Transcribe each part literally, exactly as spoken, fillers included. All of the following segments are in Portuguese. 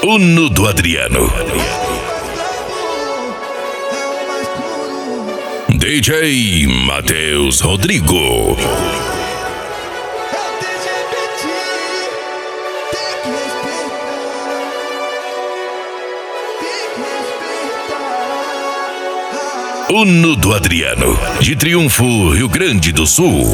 Uno do Adriano. D J Matheus Rodrigo. Uno do Adriano, de Triunfo, Rio Grande do Sul.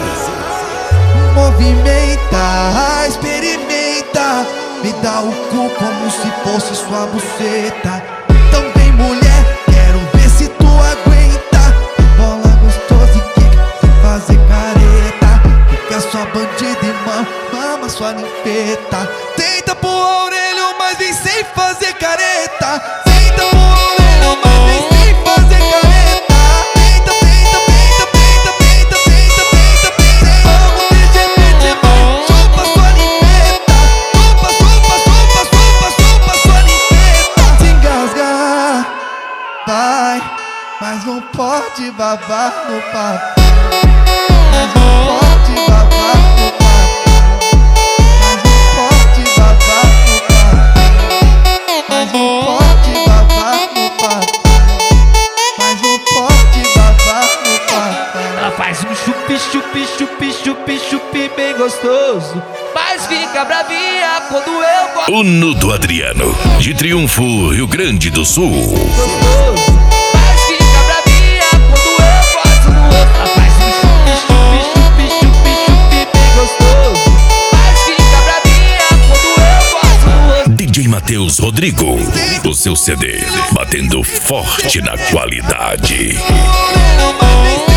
Movimenta, experimenta, me dá o cu como se fosse sua buceta. Então vem mulher, quero ver se tu aguenta. Bola gostosa e quica, sem fazer careta. Fica sua bandida e mama, mama sua ninfeta. Tenta pôr a orelha, mas vem sem fazer careta. Tenta pôr a orelha, mas vem sem fazer careta. Tenta, tenta, tenta, tenta, tenta, tenta, tenta, tenta. Vamos D J Pete, vai, chupa sua ninfeta. Chupa, chupa, chupa, chupa, chupa sua ninfeta. Se engasgar, vai, mas não pode babar no papo. Mas não pode babar no papo. Mas não pode babar no papo. Mas não pode babar no papo. Mas não pode babar no papo. Ela faz um chupi, chupi, chupi, chupi, chupi bem gostoso, mas fica bravinha quando eu gosto. Uno do Adriano, de Triunfo, Rio Grande do Sul. Gostoso, mas fica bravinha quando eu gosto no outro. Ela faz um chupi, chupi, chupi, chupi, chupi bem gostoso, mas fica bravinha quando eu gosto no outro. D J Matheus Rodrigo, o seu C D, batendo forte na qualidade. Mas vem